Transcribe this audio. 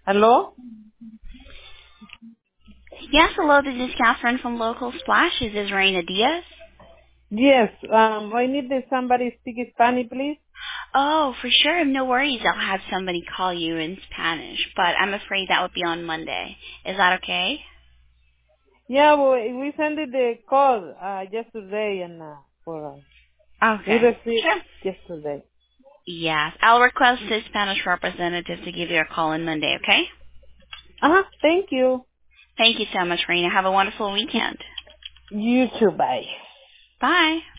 Hello? Yes, hello, this is Catherine from Local Splash. Is this Reina Diaz? Yes, I need somebody speak Spanish, please. Oh, for sure, no worries. I'll have somebody call you in Spanish, but I'm afraid that would be on Monday. Is that okay? Yeah, well, we sent it the call yesterday and we Okay. received Sure. yesterday. Yes, I'll request the Spanish representative to give you a call on Monday, okay? Thank you. Thank you so much, Reina. Have a wonderful weekend. You too, bye. Bye.